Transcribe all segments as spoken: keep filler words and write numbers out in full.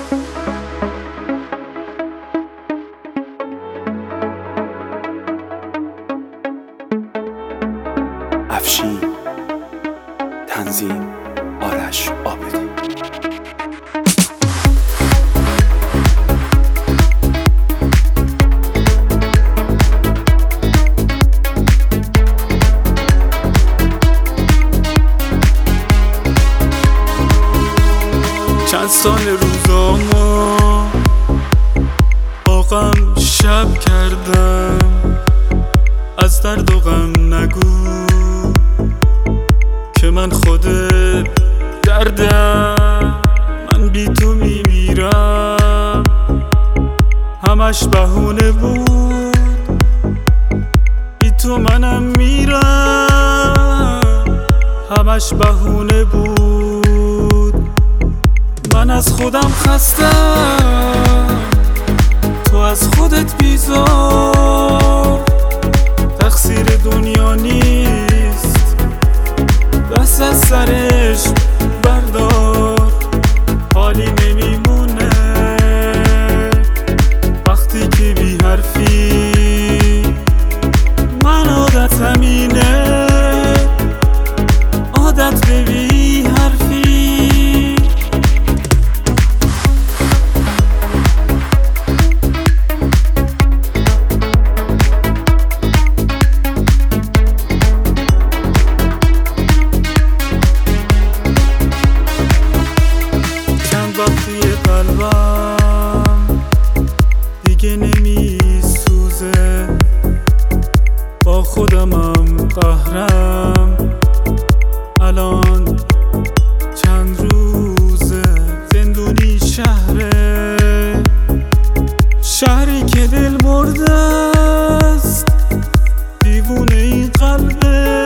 افشین، تنظیم آرش عابدی. چند سال روزامو با غم شب کردم، از درد و غم نگو که من خود دردم. من بی تو میمیرم، همش بهونه بود، بی تو منم میرم، همش بهونه بود. من از خودم خستم، تو از خودت بیزار. تقصیر دنیا نیست، دست از سرش بردار. حالی نمیمونه وقتی که بی حرفی. من عادتم اینه، عادت به بی حرفی. وقتی قلبم دیگه نمی سوزه، با خودمم قهرم. الان چند روزه زندونی شهره، شهری که دل مرده است. دیوونه این قلبه،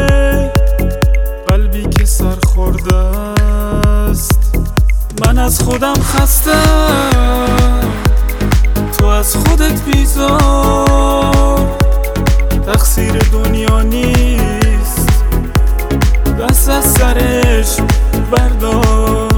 قلبی که سر خورده است. من از خودم خستم، تو از خودت بیزار. تقصیر دنیا نیست، دست از سرش بردار.